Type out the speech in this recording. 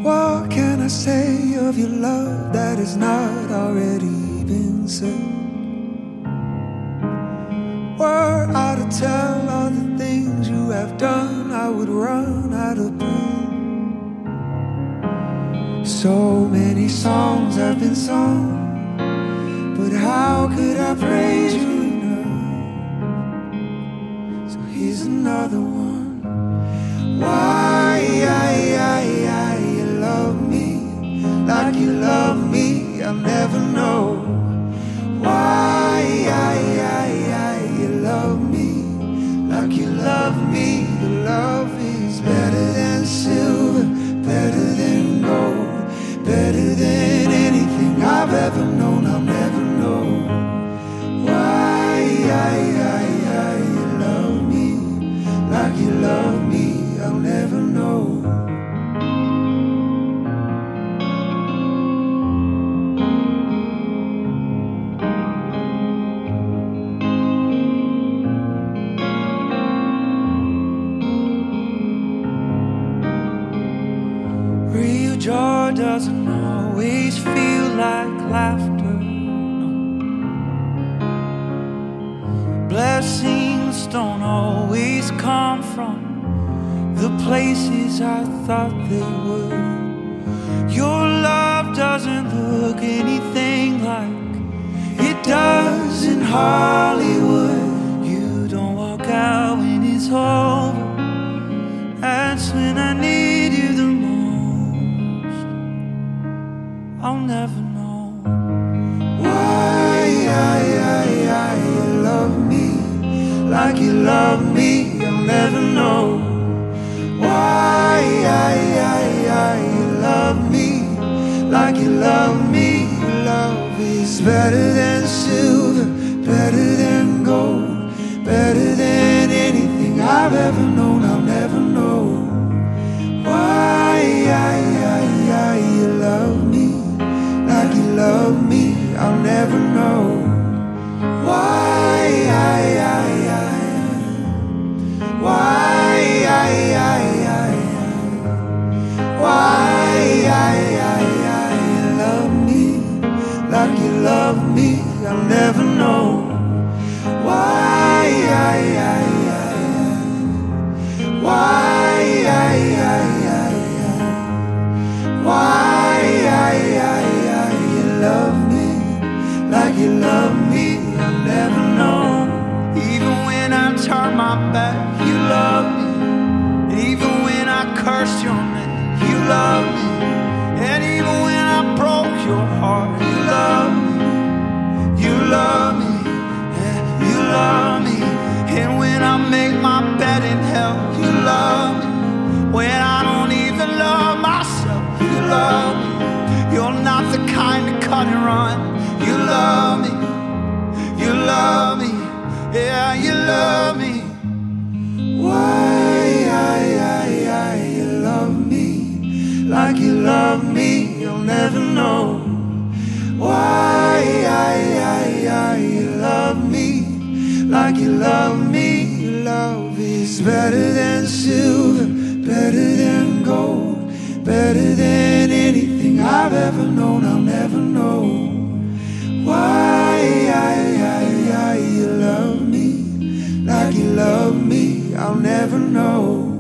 What can I say of your love that has not already been said? Were I to tell all the things you have done, I would run out of breath. So many songs have been sung, but how could I praise you enough? So here's another one. Why you love me like you love me, I'll never know. Why you love me like you love me. Your love is better than silver, better than gold, better than anything I've ever known, I'll never know. Why you love me like you love me, I'll never know. Real joy doesn't always feel like laughter, no. Blessings don't always come from the places I thought they would. Your love doesn't look anything like it does in Hollywood. You don't walk out when it's over, that's when I need you the most. I'll never know. Why you love me like you love me, I'll never know. Why you love me like you love me. Your love is better than silver, better than gold, better than anything I've ever known, I'll never know. Why you love me like you love me, I'll never know. Why you love me like you love me, I'll never know. Why you love me like you love me, I'll never know. Even when I turn my back, you love me. And even when I cursed your name, you love me. And even when I broke your heart, you love me. You love me, yeah, you love me. And when I make my bed in hell, you love me. When I don't even love myself, you love me. You're not the kind to cut and run. You love me, you love me, yeah, you love me. Why you love me like you love me, you'll never know. Why you love me like you love me. Your love is better than silver, better than gold, better than anything I've ever known, I'll never know. Why you love me like you love me, I'll never know.